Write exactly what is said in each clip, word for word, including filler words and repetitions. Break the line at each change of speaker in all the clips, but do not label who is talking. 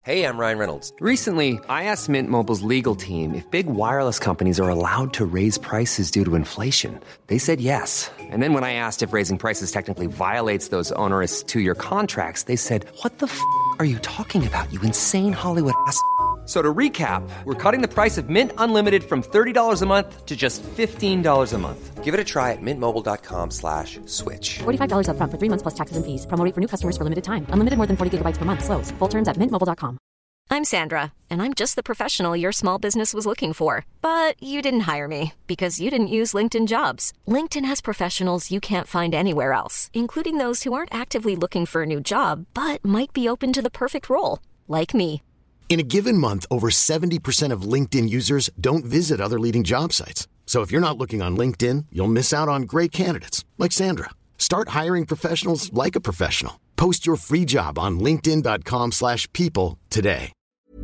Hey, I'm Ryan Reynolds.
Recently, I asked Mint Mobile's legal team if big wireless companies are allowed to raise prices due to inflation. They said yes. And then when I asked if raising prices technically violates those onerous two-year contracts, they said, what the f*** are you talking about, you insane Hollywood ass f- So to recap, we're cutting the price of Mint Unlimited from thirty dollars a month to just fifteen dollars a month.
Give it a try at mintmobile.com slash switch.
forty-five dollars up front for three months plus taxes and fees. Promo rate for new customers for limited time. Unlimited more than forty gigabytes per month. Slows full terms at mint mobile dot com.
I'm Sandra, and I'm just the professional your small business was looking for. But you didn't hire me because you didn't use LinkedIn Jobs. LinkedIn has professionals you can't find anywhere else, including those who aren't actively looking for a new job, but might be open to the perfect role, like me.
In a given month, over seventy percent of LinkedIn users don't visit other leading job sites. So if you're not looking on LinkedIn, you'll miss out on great candidates like Sandra. Start hiring professionals like a professional. Post your free job on linkedin dot com slash people today.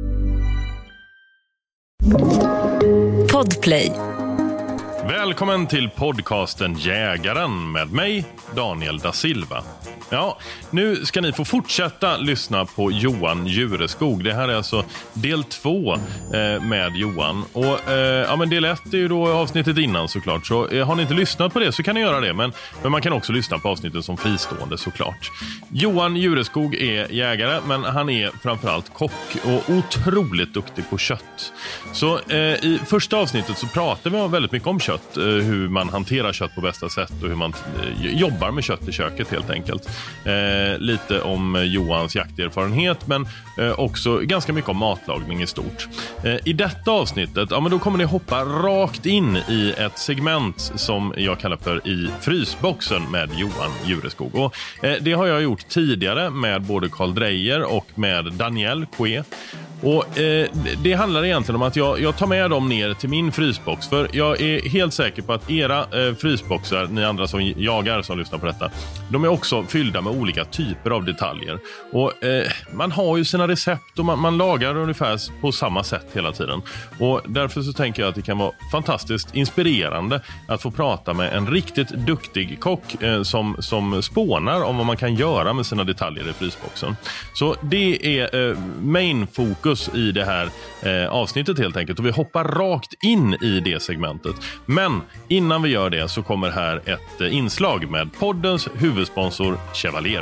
Podplay.
Välkommen till podcasten Jägaren med mig, Daniel da Silva. Ja, nu ska ni få fortsätta lyssna på Johan Jureskog. Det här är alltså del två eh, med Johan. Och eh, ja, men del ett är ju då avsnittet innan såklart. Så eh, har ni inte lyssnat på det så kan ni göra det. Men, men man kan också lyssna på avsnittet som fristående såklart. Johan Jureskog är jägare, men han är framförallt kock och otroligt duktig på kött. Så eh, i första avsnittet så pratar vi väldigt mycket om kött. Eh, hur man hanterar kött på bästa sätt och hur man eh, jobbar med kött i köket helt enkelt. Eh, lite om Johans jakterfarenhet, men eh, också ganska mycket om matlagning i stort. Eh, I detta avsnittet, ja, men då kommer ni hoppa rakt in i ett segment som jag kallar för I frysboxen med Johan Jureskog. Och, eh, det har jag gjort tidigare med både Carl Dreyer och med Daniel Kue. Och eh, det handlar egentligen om att jag, jag tar med dem ner till min frysbox. För jag är helt säker på att era eh, frysboxar, ni andra som jagar som lyssnar på detta, de är också fyllda med olika typer av detaljer. Och eh, man har ju sina recept och man, man lagar ungefär på samma sätt hela tiden. Och därför så tänker jag att det kan vara fantastiskt inspirerande att få prata med en riktigt duktig kock eh, som, som spånar om vad man kan göra med sina detaljer i frysboxen. Så det är eh, main fokus i det här eh, avsnittet helt enkelt, och vi hoppar rakt in i det segmentet. Men innan vi gör det så kommer här ett eh, inslag med poddens huvudsponsor Chevalier.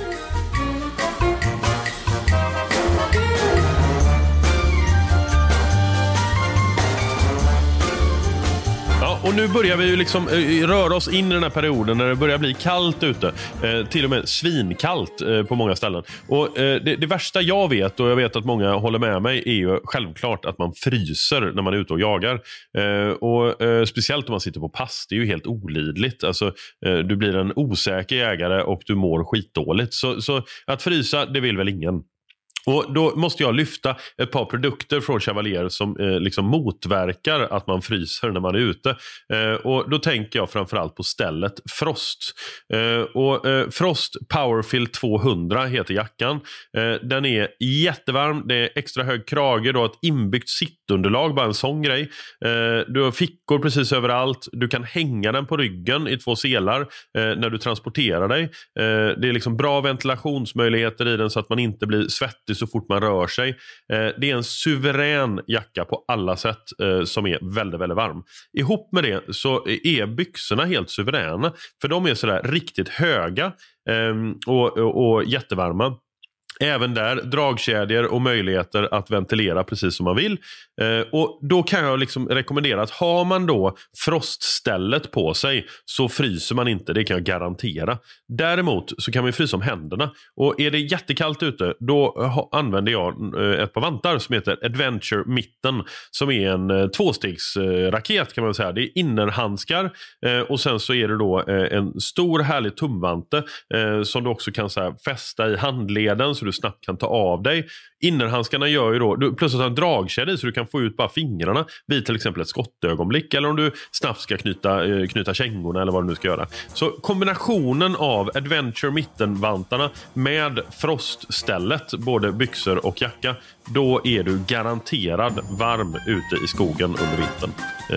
Och nu börjar vi ju liksom eh, röra oss in i den här perioden när det börjar bli kallt ute. Eh, till och med svinkallt eh, på många ställen. Och eh, det, det värsta jag vet, och jag vet att många håller med mig, är ju självklart att man fryser när man är ute och jagar. Eh, och eh, speciellt om man sitter på pass, det är ju helt olidligt. Alltså, eh, du blir en osäker jägare och du mår skitdåligt. Så, så att frysa, det vill väl ingen. Och då måste jag lyfta ett par produkter från Chevalier som eh, liksom motverkar att man fryser när man är ute. Eh, och då tänker jag framförallt på stället Frost. Eh, och eh, Frost Powerfill tvåhundra heter jackan. Eh, den är jättevarm, det är extra hög krage, då ett inbyggt sittunderlag, bara en sån grej. Eh, du har fickor precis överallt, du kan hänga den på ryggen i två selar eh, när du transporterar dig. Eh, det är liksom bra ventilationsmöjligheter i den så att man inte blir svettig så fort man rör sig. Eh, det är en suverän jacka på alla sätt eh, som är väldigt, väldigt varm. Ihop med det så är byxorna helt suveräna, för de är sådär riktigt höga eh, och, och, och jättevarma. Även där dragkedjor och möjligheter att ventilera precis som man vill. Eh, och då kan jag liksom rekommendera att har man då froststället på sig så fryser man inte, det kan jag garantera. Däremot så kan man frysa om händerna. Och är det jättekallt ute, då ha, använder jag eh, ett par vantar som heter Adventure Mitten, som är en eh, tvåstegsraket eh, kan man säga. Det är innerhandskar eh, och sen så är det då eh, en stor härlig tumvante eh, som du också kan så här, fästa i handleden så du snabbt kan ta av dig. Innerhandskarna gör ju då, du plötsligt har en dragkedja i så du kan få ut bara fingrarna vid till exempel ett skottögonblick, eller om du snabbt ska knyta, eh, knyta kängorna eller vad du nu ska göra. Så kombinationen av Adventure Mitten-vantarna med froststället, både byxor och jacka, då är du garanterad varm ute i skogen under vintern.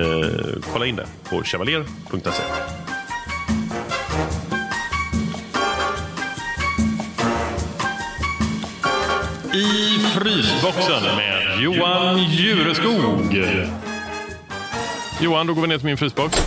Eh, kolla in det på chevalier punkt se. I Frysboxen med Johan Jureskog. Johan, då går vi ner till min frysbox.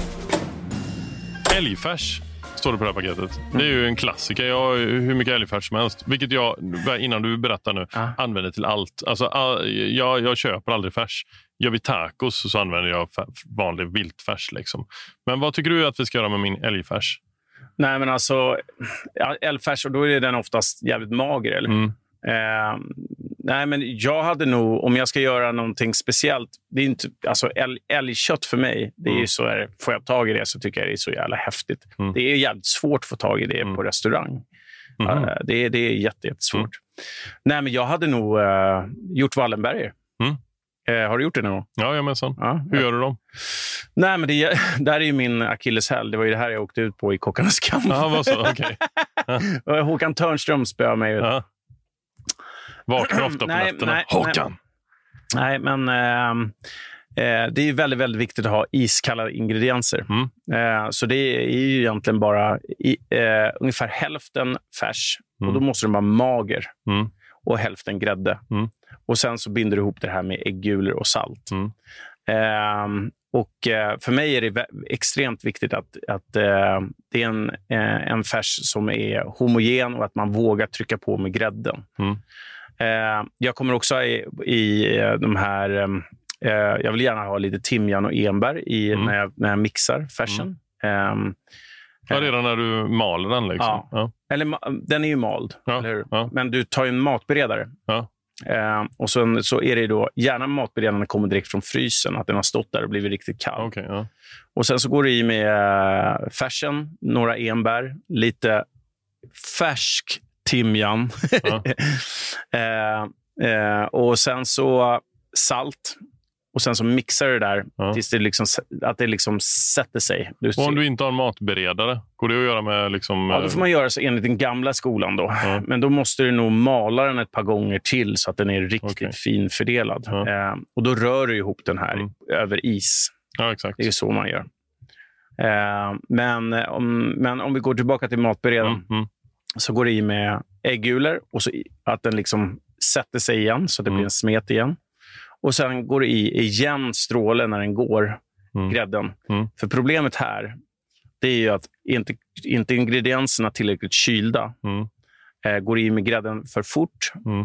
Älgfärs står det på det här paketet. Det är ju en klassiker. Jag har hur mycket älgfärs som helst. Vilket jag, innan du berättar nu, ah. använder till allt. Alltså, jag, jag köper aldrig färs. Gör vi tacos så använder jag vanlig viltfärs. Liksom. Men vad tycker du att vi ska göra med min älgfärs?
Nej, men alltså, älgfärs, och då är den oftast jävligt mager, eller? Mm. Eh, nej, men jag hade nog, om jag ska göra någonting speciellt, det är inte, alltså älg, älgkött för mig, det är mm. ju så här, får jag tag i det så tycker jag det är så jävla häftigt. Mm. Det är jävligt svårt att få tag i det mm. på restaurang. Mm. Uh, det, är, det är jätte, jättesvårt. Mm. Nej, men jag hade nog uh, gjort Wallenberger. Mm. Uh, har du gjort det någon gång?
Ja, jag menar. Ja, hur ja. gör du dem?
Nej, men det där är ju min akilleshäl. Det var ju det här jag åkte ut på i Kockarnas kamp.
Ja, vad så? Okej.
Okay. Håkan Törnström spöade mig ut. Ja.
Vaknar ofta på
nej,
nätterna.
Nej,
Håkan!
Nej, men äh, äh, det är ju väldigt, väldigt viktigt att ha iskalla ingredienser. Mm. Äh, så det är ju egentligen bara i, äh, ungefär hälften färs. Mm. Och då måste den vara mager. Mm. Och hälften grädde. Mm. Och sen så binder du ihop det här med äggulor och salt. Mm. Äh, och äh, för mig är det vä- extremt viktigt att, att äh, det är en, äh, en färs som är homogen och att man vågar trycka på med grädden. Mm. Uh, jag kommer också i, i de här... Um, uh, jag vill gärna ha lite timjan och enbär i, mm. när, jag, när jag mixar färsen. Mm. Um,
ja, redan när du maler den. Liksom.
Ja. Ja. Eller, den är ju mald, ja. Eller hur? Ja. Men du tar ju en matberedare. Ja. Uh, och sen så är det då... Gärna matberedaren kommer direkt från frysen. Att den har stått där och blivit riktigt kall.
Okay, ja.
Och sen så går du i med uh, färsen, några enbär, lite färsk timjan. Ja. eh, eh, och sen så salt. Och sen så mixar du det där ja. tills det liksom, att det liksom sätter sig. Du
och om du inte har en matberedare, går det att göra med... Liksom,
ja, då får man göra så enligt den gamla skolan då. Ja. Men då måste du nog mala den ett par gånger till så att den är riktigt okay. fin fördelad. Ja. Eh, och då rör du ihop den här mm. över is.
Ja, exakt.
Det är så man gör. Eh, men, om, men om vi går tillbaka till matberedaren. Mm. Mm. Så går det i med äggulor och så att den liksom sätter sig igen så att det mm. blir en smet igen. Och sen går det i igen strålen när den går, mm. grädden. Mm. För problemet här, det är ju att inte, inte ingredienserna tillräckligt kylda. Mm. Eh, går i med grädden för fort. Mm.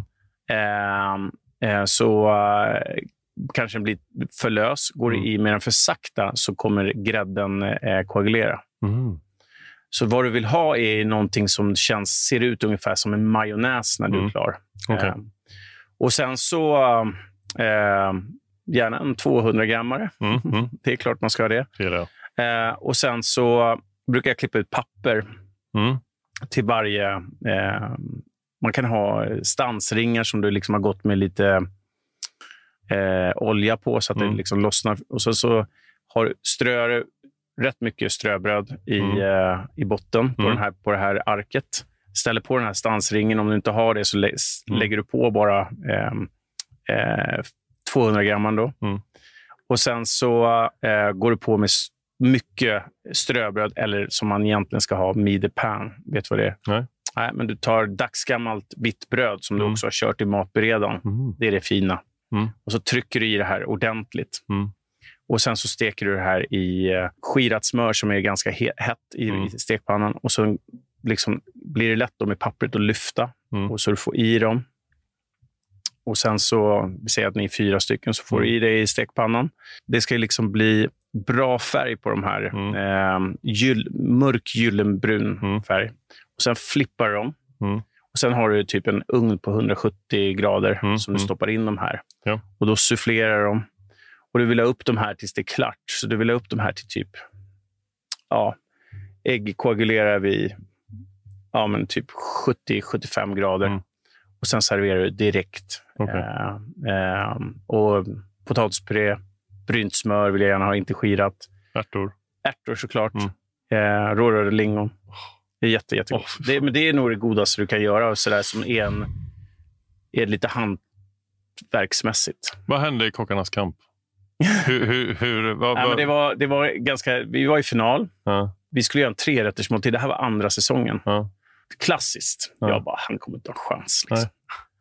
Eh, eh, så eh, kanske den blir för lös. Går det mm. i med den för sakta så kommer grädden eh, koagulera. Mm. Så vad du vill ha är någonting som känns, ser ut ungefär som en majonnäs när du mm. är klar. Okay. Eh, och sen så eh, gärna en tvåhundra-grammare. Mm. Mm. Det är klart man ska ha det. det, det. Eh, och sen så brukar jag klippa ut papper mm. till varje... Eh, man kan ha stansringar som du liksom har gått med lite eh, olja på så att mm. det liksom lossnar. Och så, så har strör rätt mycket ströbröd i, mm. uh, i botten på, mm. den här, på det här arket. Ställer på den här stansringen. Om du inte har det så lä- mm. lägger du på bara eh, eh, tvåhundra gram då. Mm. Och sen så eh, går du på med mycket ströbröd eller som man egentligen ska ha mie pain. Vet du vad det är? Nej. Nej, men du tar dagsgammalt vitt bröd som mm. du också har kört i matberedaren. Mm. Det är det fina. Mm. Och så trycker du i det här ordentligt. Mm. Och sen så steker du det här i uh, skirat smör som är ganska he- hett i, mm. i stekpannan. Och så liksom blir det lätt då med pappret att lyfta. Mm. Och så du får i dem. Och sen så, vi säger att ni är fyra stycken, så får mm. du i det i stekpannan. Det ska liksom bli bra färg på de här. Mm. Eh, gyll, mörk gyllenbrun mm. färg. Och sen flippar de. Mm. Och sen har du typ en ugn på hundrasjuttio grader mm. som du stoppar in de här. Ja. Och då sufflerar de. Och du vill ha upp de här tills det är klart. Så du vill ha upp de här till typ... Ja, ägg koagulerar vi ja, men typ sjuttio till sjuttiofem grader. Mm. Och sen serverar du direkt. Okay. Eh, eh, och potatispuré, brynt smör vill jag gärna ha, inte skirat.
Ärtor.
Ärtor såklart. Mm. Eh, rårörda lingon. Det är jätte, jättegott. Oh, det, men det är nog det godaste du kan göra. Och sådär som är, en, är lite hantverksmässigt.
Vad hände i Kockarnas kamp? hur, hur, hur, vad,
Nej, men det, var, det var ganska... Vi var i final.
Ja.
Vi skulle göra en trerättersmåltid. Det här var andra säsongen.
Ja.
Klassiskt. Ja. Jag bara, han kommer inte ha en chans. Liksom.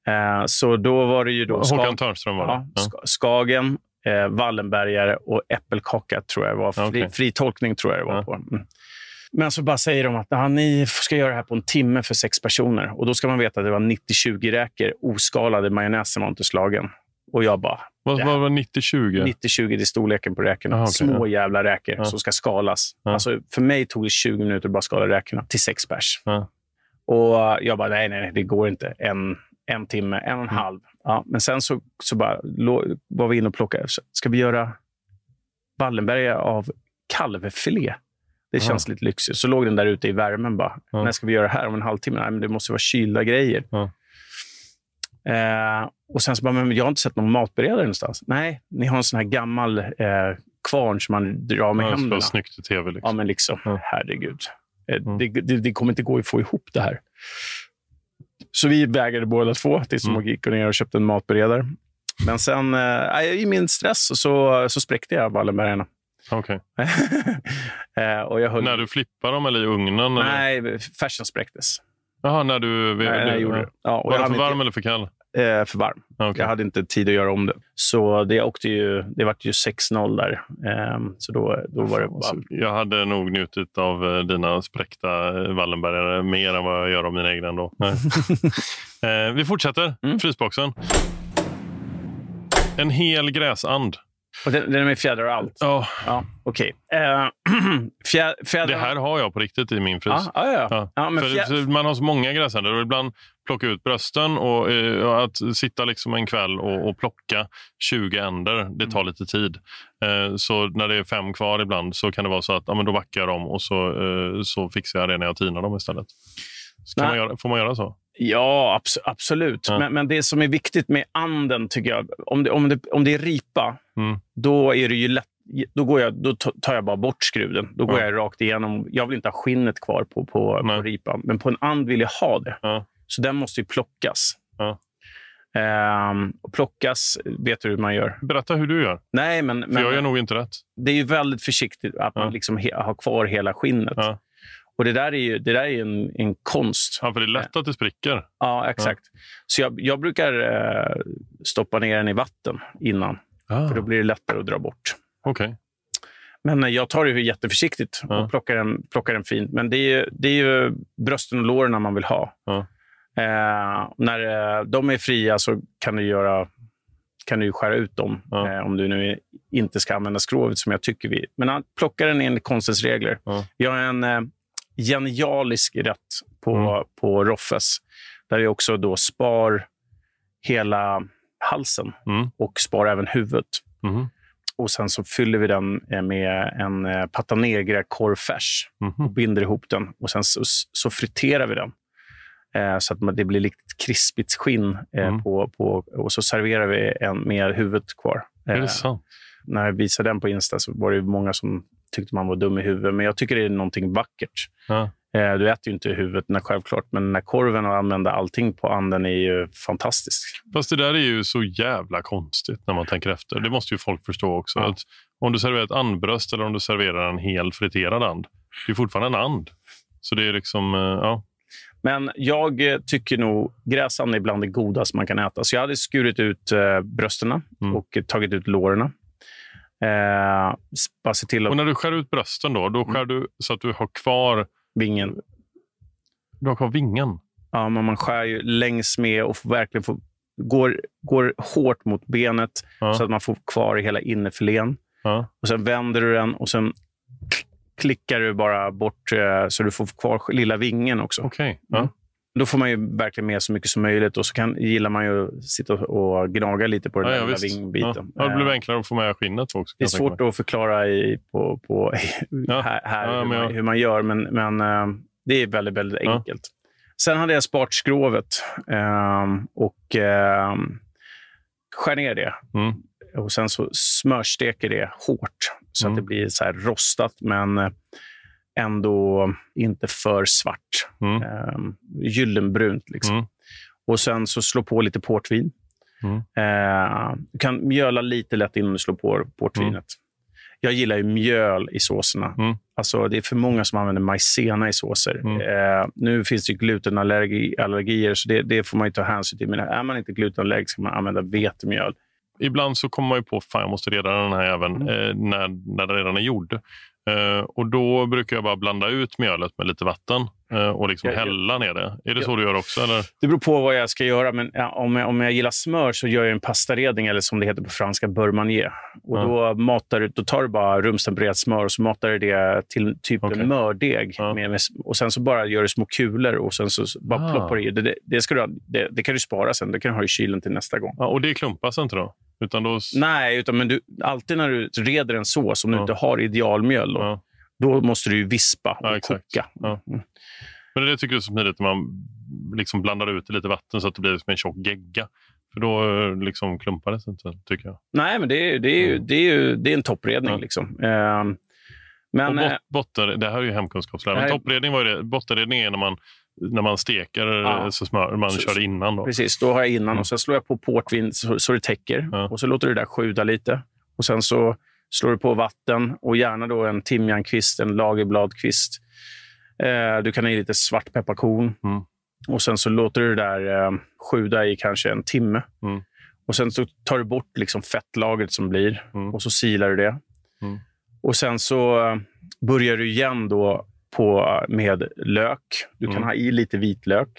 Eh, så då var det ju då...
Håkan
Skag-
Törnström var det.
Ja, Sk- Skagen, eh, Wallenbergare och äppelkaka tror jag var. Fri,
Okay.
fri tolkning tror jag det var
Ja.
på. Mm. Men så bara säger de att ja, ni ska göra det här på en timme för sex personer. Och då ska man veta att det var nittio tjugo räkor oskalade majonnäs som var inte slagen. Och jag bara...
Vad, vad var nittio tjugo?
nittio tjugo det är storleken på räkorna.
Aha, okay,
Små
ja.
jävla räkor
Ja.
som ska skalas.
Ja.
Alltså, för mig tog det tjugo minuter att bara skala räkorna till sex pers.
Ja.
Och jag bara, nej, nej, nej, det går inte. En, en timme, en och en
Mm.
halv. Ja, men sen så, så bara, lo, var vi inne och plockade. Ska vi göra Wallenberga av kalvfilé? Det känns
Ja.
lite lyxigt. Så låg den där ute i värmen bara.
Ja.
När ska vi göra det här om en halvtimme? Nej, men det måste vara kylda grejer.
Ja.
Eh, och sen så bara, men jag har inte sett någon matberedare någonstans. Nej, ni har en sån här gammal eh, kvarn som man drar med
Ja, det
händerna.
var snyggt i tv. Liksom.
Ja, men liksom,
Ja.
herregud. Eh,
Mm.
det, det, det kommer inte gå att få ihop det här. Så vi vägade båda två tills
Mm.
de gick ner och köpte en matberedare. Men sen, eh, i min stress, så, så spräckte jag Wallenbergarna.
Okay.
eh, och jag höll...
När du flippar dem eller i ugnen? Eller?
Nej, färsen spräcktes.
Jaha, när du...
Nej,
du,
jag gjorde
ja.
det. Ja, och
Var
jag
den
hade
för varm
inte,
eller för kall?
eh, för varm.
Okay.
Jag hade inte tid att göra om det. Så det åkte ju, det var ju sex noll där. Um, så då, då var det bara...
Jag hade nog njutit av eh, dina spräckta eh, Wallenbergare mer än vad jag gör av mina egna ändå. Nej. eh, vi fortsätter.
Mm.
Frysboxen. En hel gräsand.
Och den, den är med fjädrar och allt.
Ja,
Ja, okej. Okay. Uh, fjä, fjädrar...
det här har jag på riktigt i min frys.
Ja, ja, ja.
Ja.
ja men
För,
fjä...
för man har så många gräsänder och ibland plocka ut brösten och eh, att sitta liksom en kväll och, och plocka tjugo änder, det tar lite tid. Eh, så när det är fem kvar ibland så kan det vara så att ja, men då backar jag dem och så, eh, så fixar jag det när jag tinar dem istället. Ska man göra, får man göra så?
Ja, abs- absolut.
Ja.
Men, men det som är viktigt med anden, tycker jag, om det, om det, om det är ripa,
Mm.
då är det ju lätt. Då, går jag, då tar jag bara bort skruven. Då går
Ja.
jag rakt igenom. Jag vill inte ha skinnet kvar på, på, på ripan. Men på en and vill jag ha det.
Ja.
Så den måste ju plockas.
Ja.
Ehm, och plockas, vet du hur man gör?
Berätta hur du gör.
Nej, men,
För
men
jag gör nog inte rätt.
det är ju väldigt försiktigt att
Ja.
man liksom he, har kvar hela skinnet.
Ja.
Och det där är ju det där är en, en konst.
Ja, för det är lätt att det spricker.
Ja, exakt. Så jag, jag brukar eh, stoppa ner den i vatten innan.
Ah.
För då blir det lättare att dra bort.
Okej.
Men eh, jag tar det ju jätteförsiktigt
Ja.
och plockar den, plockar den fint. Men det är ju, det är ju brösten och låren man vill ha.
Ja.
Eh, när eh, de är fria så kan du, göra, kan du ju skära ut dem.
Ja.
Eh, om du nu är, inte ska använda skrovet som jag tycker vi... Men han plockar den enligt konstens regler.
Ja.
Vi har en eh, genialisk rätt på,
Mm.
på Roffes. Där vi också då spar hela halsen
Mm.
och spar även huvudet.
Mhm.
Och sen så fyller vi den eh, med en eh, pata negra korvfärs och
Mhm.
binder ihop den. Och sen så, så friterar vi den. Eh, så att man- det blir lite krispigt skinn. Eh,
Mm.
på, på, och så serverar vi en med huvudet kvar.
Är
Eh,
det sant?
när jag visade den på Insta så var det många som tyckte man var dum i huvudet. Men jag tycker det är någonting vackert.
Ja.
Eh, du äter ju inte huvudet när, självklart, men den här korven och använda allting på anden är ju fantastisk.
Fast det där är ju så jävla konstigt när man tänker efter. Det måste ju folk förstå också.
Ja.
Att om du serverar ett andbröst eller om du serverar en hel friterad and, det är fortfarande en and. Så det är liksom, eh, ja.
Men jag eh, tycker nog gräsand är bland det godaste man kan äta. Så jag hade skurit ut eh, brösterna
Mm.
och eh, tagit ut låren. Eh, bara se till att
Och när du skär ut brösten då, då skär du så att du har kvar,
vingen...
du har kvar vingen.
Ja, men man skär ju längs med och får verkligen får, går, går hårt mot benet
Ja.
så att man får kvar hela innerfilén.
Ja.
Och sen vänder du den och sen klickar du bara bort eh, så du får kvar lilla vingen också.
Okej. Ja.
Mm. Då får man ju verkligen med så mycket som möjligt och så kan, gillar man ju att sitta och gnaga lite på den
Ja,
där
ja,
lilla
visst.
vingbiten.
Ja. Ja, det blir
Eh,
enklare att få med skinnet också.
det är svårt att förklara i, på, på,
Ja.
här, här
Ja,
hur,
men
man,
jag-
hur man gör, men, men eh, det är väldigt, väldigt
Ja.
enkelt. Sen hade jag sparat skrovet eh, och eh, skär ner det.
Mm.
Och sen så smörsteker det hårt så
Mm.
att det blir så här rostat men eh, ändå inte för svart.
Mm.
Eh, gyllenbrunt liksom.
Mm.
Och sen så slå på lite portvin.
Mm.
Eh, du kan mjöla lite lätt innan du slår på portvinet. Jag gillar ju mjöl i såserna.
Mm.
Alltså, det är för många som använder majsena i såser.
Mm.
Eh, nu finns det ju glutenallergier, så det, det får man ju ta hänsyn till. Men är man inte glutenallergisk ska man använda vetemjöl.
Ibland så kommer man ju på, fan jag måste reda den här även mm. eh, när, när den redan är gjord. Eh, och då brukar jag bara blanda ut mjölet med lite vatten eh, och liksom
jag,
hälla ner det. Är det
jag,
så du gör också? Eller?
Det beror på vad jag ska göra, men ja, om, jag, om jag gillar smör så gör jag en pastaredning, eller som det heter på franska, beurre-manier. Och ja. då, matar, då tar du bara rumstempererat smör och så matar du det till typ okay. en mördeg. Ja. Med, med, och sen så bara gör du små kulor och sen så bara ah. ploppar du i. Det, det, det, ska du, det, det kan du spara sen, det kan du ha i kylen till nästa gång.
Ja, och det klumpas inte då? Utan då...
Nej, utan men du, alltid när du reder en sås, om du ja. inte har idealmjöl då, ja. då måste du ju vispa och ja, koka.
Ja. Mm. Men det tycker jag är så smidigt när man liksom blandar ut lite vatten så att det blir som en tjock gegga. För då liksom klumpar det inte, tycker jag. Nej, men det är, det är, ju, det är, ju, det är en toppredning. Ja. Liksom. Um, men, bot, botter, det här är ju hemkunskapslärare. Men toppredning var ju det. Bottenredning är när man, när man steker ja. så smör, man så, kör innan. Då. Precis, då har jag innan. Mm. Och sen slår jag på portvin så, så det täcker. Ja. Och så låter det där sjuda lite. Och sen så slår du på vatten och gärna då en timjankvist, en lagerbladkvist. Eh, du kan ha i lite svartpepparkorn. Mm. Och sen så låter du det där eh, sjuda i kanske en timme. Mm. Och sen så tar du bort liksom fettlagret som blir. Mm. Och så silar du det. Mm. Och sen så eh, börjar du igen då på, med lök. Du kan mm. ha i lite vitlök.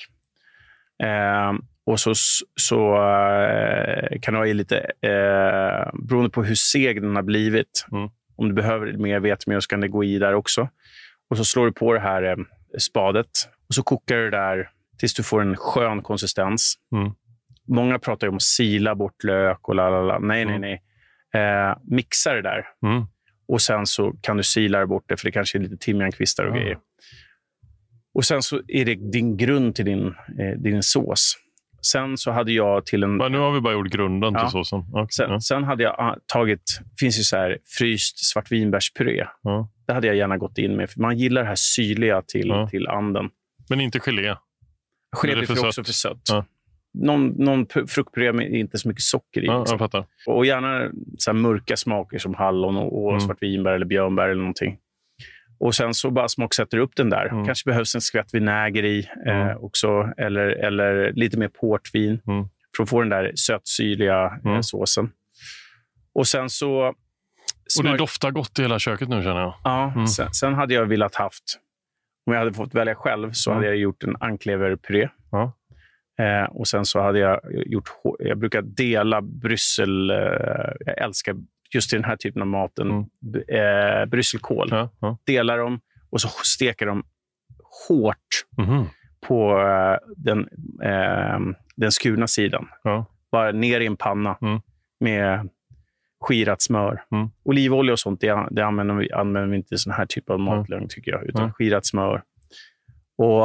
Eh, och så, så eh, kan du ha i lite, eh, beroende på hur seg den har blivit. Mm. Om du behöver mer vetemjöl så kan det gå i där också. Och så slår du på det här eh, spadet. Och så kokar du där tills du får en skön konsistens. Mm. Många pratar ju om att sila bort lök och lalala. Nej, mm. nej, nej. Eh, mixa det där. Mm. Och sen så kan du sila bort det, för det kanske är lite timjankvistar och mm. grejer. Och sen så är det din grund till din, eh, din sås. Sen så hade jag till en... Men nu har vi bara gjort grunden
ja.
till såsen. Okay.
Sen,
ja.
sen hade jag tagit... Det finns ju så här fryst svartvinbärspuré. Ja. Det hade jag gärna gått in med. För man gillar det här syrliga till, ja. till anden.
Men inte gelé?
Gelé blir för, för också för sött. Ja. Någon, någon fruktpuré med inte så mycket socker i.
Ja,
liksom.
jag fattar.
Och gärna så här mörka smaker som hallon och, och mm. svartvinbär eller björnbär eller någonting. Och sen så bara smaksätter du upp den där. Mm. Kanske behövs en skvätt vinäger i eh, mm. också. Eller, eller lite mer portvin. Mm. För att få den där sötsyrliga mm. eh, såsen. Och sen så...
Smör... Och det doftar gott i hela köket nu, känner jag.
Ja, mm. sen, sen hade jag velat haft... Om jag hade fått välja själv så mm. hade jag gjort en ankleverpuré. Ja. Eh, och sen så hade jag gjort... Jag brukar dela Bryssel... Eh, jag älskar... just i den här typen av maten, mm. eh, brysselkål. Ja, ja. Delar dem och så steker de hårt mm. på eh, den, eh, den skurna sidan. Ja. Bara ner i en panna mm. med skirat smör. Mm. Olivolja och sånt, det, det använder, vi, använder vi inte i sån här typ av matlagning, tycker jag. Utan mm. skirat smör. Och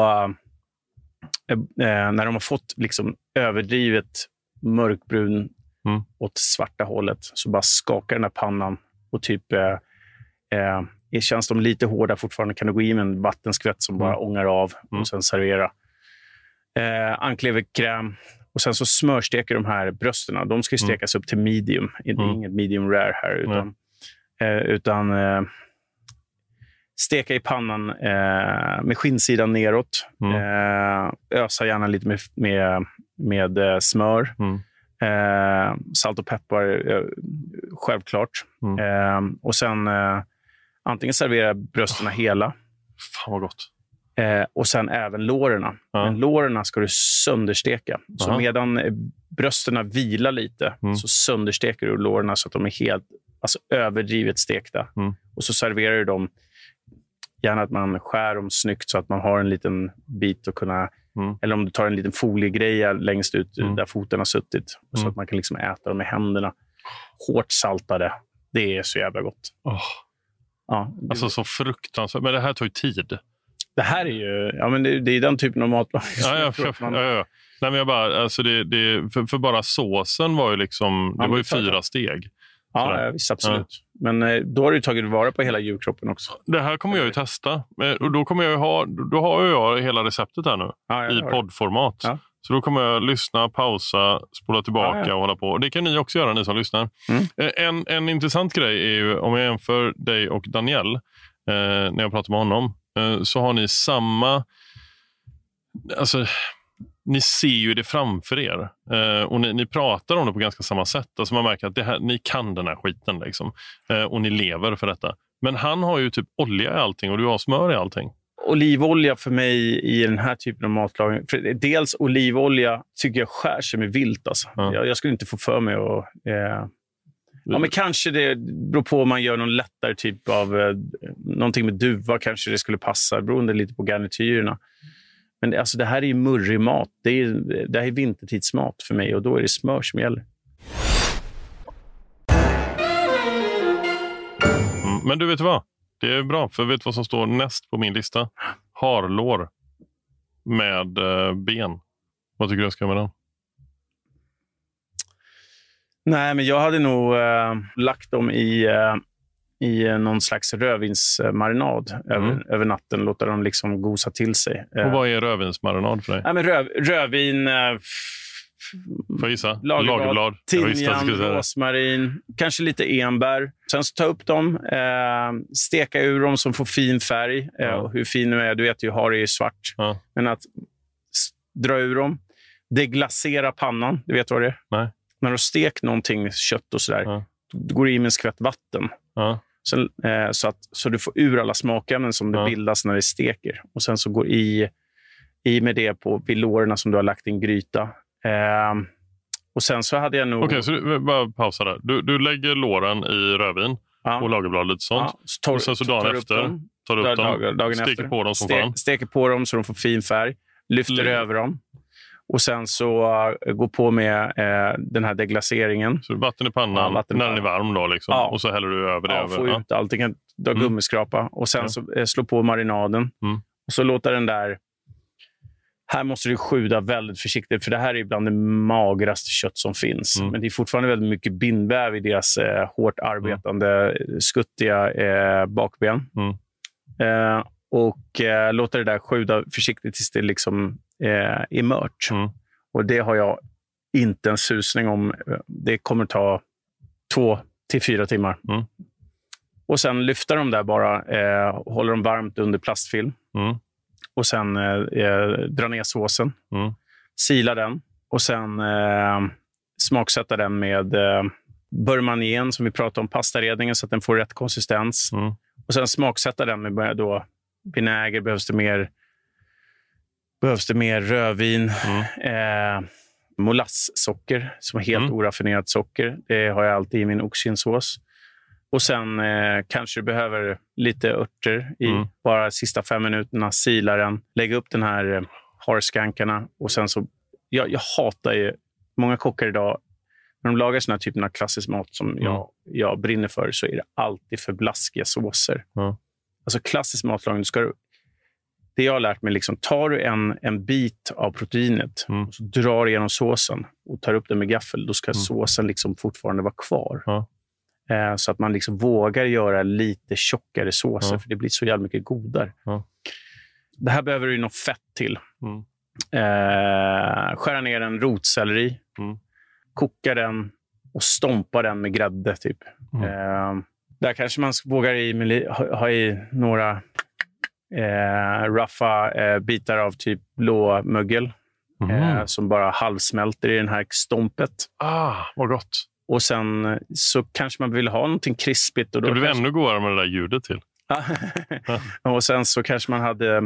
eh, när de har fått liksom överdrivet mörkbrun Mm. åt svarta hållet, så bara skakar den här pannan och typ eh, eh, känns de lite hårda fortfarande, kan du gå i med en vattenskvätt som mm. bara ångar av mm. och sen servera eh, ankleverkräm och sen så smörsteker de här brösterna, de ska ju stekas mm. upp till medium, mm. inget medium rare här utan, mm. eh, utan eh, steka i pannan eh, med skinnsidan neråt, mm. eh, ösa gärna lite med, med, med eh, smör mm. Eh, salt och peppar, eh, självklart. Mm. Eh, och sen eh, antingen servera brösterna oh. hela.
Fan vad gott.
Eh, och sen även lårerna. Ja. Men lårerna ska du söndersteka. Så Aha. medan eh, brösterna vilar lite mm. så söndersteker du lårerna så att de är helt alltså, överdrivet stekta. Mm. Och så serverar du dem. Gärna att man skär dem snyggt så att man har en liten bit att kunna... Mm. Eller om du tar en liten foliegreja längst ut mm. där foten har suttit. Så mm. att man kan liksom äta dem med händerna. Hårt saltade. Det är så jävla gott.
Oh.
Ja, det...
Alltså så fruktansvärt. Men det här tar ju tid.
Det här är ju... Ja, men det, det är den typen av mat.
Ja, ja, för, man... ja, ja. Nej, men jag bara... Alltså det, det, för, för bara såsen var ju liksom... Det ja, var ju fyra steg.
Ja, ja, visst, absolut. Ja. Men då har du tagit vara på hela djurkroppen också.
Det här kommer jag ju testa. Och då kommer jag ju ha, då har jag hela receptet här nu. Ja, i poddformat. Ja.
Så då kommer jag lyssna, pausa, spola tillbaka ah, ja. och hålla på. Och det kan ni också göra, ni som lyssnar. Mm. En, en intressant grej är ju, om jag jämför dig och Daniel, eh, när jag pratar med honom, eh, så har ni samma... Alltså... Ni ser ju det framför er. Eh, och ni, ni pratar om det på ganska samma sätt. Alltså man märker att det här, ni kan den här skiten. Liksom. Eh, och ni lever för detta. Men han har ju typ olja i allting och du har smör i allting.
Olivolja för mig i den här typen av matlagning. För dels olivolja tycker jag skär sig med vilt. Alltså. Ja. Jag, jag skulle inte få för mig att... Eh... Ja, men kanske det beror på om man gör någon lättare typ av... Eh, någonting med duva kanske det skulle passa. Beroende lite på garnityrerna. Men det, alltså det här är ju murrig mat. Det, är, det här är vintertidsmat för mig och då är det smör som gäller.
Mm, men du vet vad? Det är bra, för vet vad som står näst på min lista? Harlår med eh, ben. Vad tycker du jag ska med den?
Nej, men jag hade nog eh, lagt dem i... Eh, i någon slags rödvinsmarinad mm. över, över natten. Låta dem liksom gosa till sig.
Och vad är rödvinsmarinad för dig?
Ja, men röv, rödvin... Äh,
Får jag gissa?
Lagerblad,
Lagerblad.
Timjan, rosmarin, kanske lite enbär. Sen så ta upp dem, eh, steka ur dem som får fin färg. Eh, ja. Och hur fin nu är, du vet ju, har det ju svart. Ja. Men att dra ur dem, deglasera pannan, du vet vad det är?
Nej.
När du stek någonting, kött och sådär, ja. Då går det i med en skvätt vatten.
Ja.
Sen, eh, så, att, så du får ur alla smakämnen som det ja. bildas när det steker. Och sen så går i, i med det på pilorerna som du har lagt i en gryta. Eh, och sen så hade jag nog...
Okej, okay, så du, bara pausa där. Du, du lägger låren i rödvin ja. och lagerblad lite sånt. Ja, så tar, och sen så dagen tar efter dem, tar du upp dem, dagen, dagen steker efter. på dem som Ste- fan.
Steker på dem så de får fin färg. Lyfter mm. över dem. Och sen så uh, gå på med uh, den här deglaseringen.
Så vatten i pannan ja, vatten när den är varm då liksom. Ja. Och så häller du över det.
Ja,
över.
få
ja.
ut allt. Du kan dra mm. gummiskrapa. Och sen ja. så uh, slå på marinaden.
Mm.
Och så låta den där... Här måste du skjuta väldigt försiktigt. För det här är bland det magraste kött som finns. Mm. Men det är fortfarande väldigt mycket bindväv i deras uh, hårt arbetande, mm. skuttiga uh, bakben.
Mm.
Uh, och uh, låta det där skjuta försiktigt tills det liksom... Eh, är mört.
Mm.
Och det har jag inte en susning om. Det kommer ta två till fyra timmar.
Mm.
Och sen lyfta dem där bara. Eh, håller dem varmt under plastfilm.
Mm.
Och sen eh, dra ner såsen.
Mm.
Sila den. Och sen eh, smaksätta den med eh, beurre som vi pratade om, pastaredningen så att den får rätt konsistens.
Mm.
Och sen smaksätta den med då vinäger, behövs det mer Behövs det mer rödvin,
mm.
eh, molasssocker som är helt mm. oraffinerat socker. Det har jag alltid i min oxkinsås. Och sen eh, kanske du behöver lite örter i mm. bara sista fem minuterna. Sila den, lägga upp den här eh, harskankarna. Och sen så, jag, jag hatar ju, många kockar idag, när de lagar såna här typen av klassisk mat som mm. jag, jag brinner för så är det alltid för blaskiga såser.
Mm.
Alltså klassisk matlagning, du ska det jag har lärt mig, liksom, tar du en, en bit av proteinet
mm.
och så drar igenom såsen och tar upp den med gaffel, då ska mm. såsen liksom fortfarande vara kvar.
Ja.
Eh, så att man liksom vågar göra lite tjockare såser,
ja.
för det blir så jävla mycket godare.
Ja.
Det här behöver du något fett till.
Mm.
Eh, skära ner en rotselleri,
mm.
koka den och stompa den med grädde typ.
Mm.
Eh, där kanske man vågar i, med, ha, ha i några... Eh, raffa eh, bitar av typ blå mögel
mm.
eh, som bara halvsmälter i den här stompet.
Ah, vad gott.
Och sen så kanske man vill ha någonting krispigt. Och då
det blir
kanske...
ännu godare med det där ljudet till.
Och sen så kanske man hade...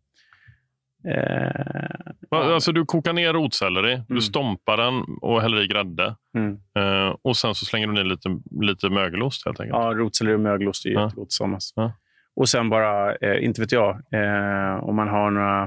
Eh,
alltså du kokar ner rotselleri, mm. du stompar den och häller i grädde.
Mm.
Eh, och sen så slänger du ner lite, lite mögelost helt enkelt.
Ja, rotselleri och mögelost är
ja.
jättegott tillsammans.
Ja.
Och sen bara, eh, inte vet jag, eh, om man har några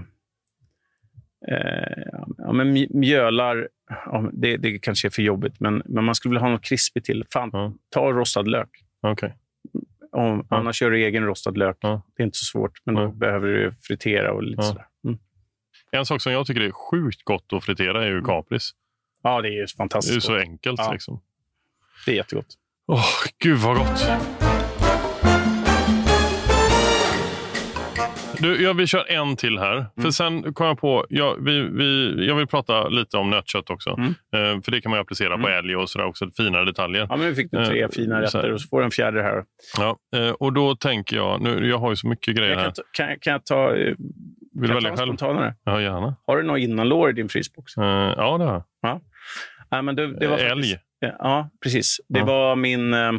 eh, ja, men mjölar, ja, det, det kanske är för jobbigt, men, men man skulle vilja ha något krispigt till. Fan,
ja.
ta rostad lök.
Okay.
Om,
ja.
Annars gör du egen rostad lök.
Ja.
Det är inte så svårt, men
ja.
då behöver du fritera och lite
ja.
sådär. Mm.
En sak som jag tycker är sjukt gott att fritera är ju kapris.
Ja, det är ju fantastiskt.
Det är ju så enkelt.
Ja.
Liksom.
Det är jättegott.
Åh, gud vad gott. Du, jag vill köra en till här. Mm. För sen kom jag på, ja, vi, vi, jag vill prata lite om nötkött också. Mm. Uh, för det kan man ju applicera mm. på älg och sådär också, finare detaljer.
Ja, men vi fick du tre uh, fina rätter så och så får du en fjärde här.
Ja, uh, och då tänker jag, nu, jag har ju så mycket grejer
jag
här.
Kan, kan, kan jag ta... Uh,
vill du välja själv?
Ja,
gärna.
Har du något innanlår i din frysbox?
Uh, ja, det har
jag. Ja. Ja, men det, det var
älg.
Faktiskt, ja, precis. Det
ja.
var min... Uh,